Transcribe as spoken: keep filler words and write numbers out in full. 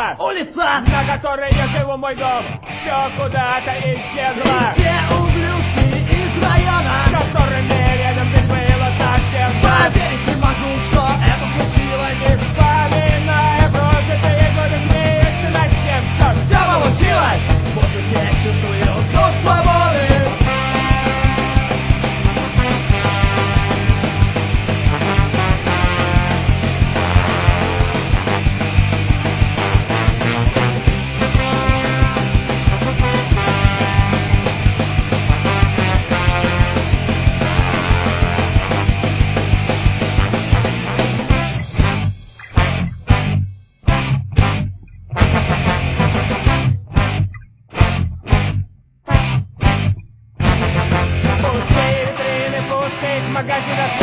улица, улица, на которой я живу, мой дом, все куда-то исчезло. Все ублюдки из района, с которыми рядом здесь было так тесно. Поверить не могу, что это случилось. Не вспоминая прожитые годы, смеешься над тем, что все получилось. Может, я чувствую дух свободы. Магазинах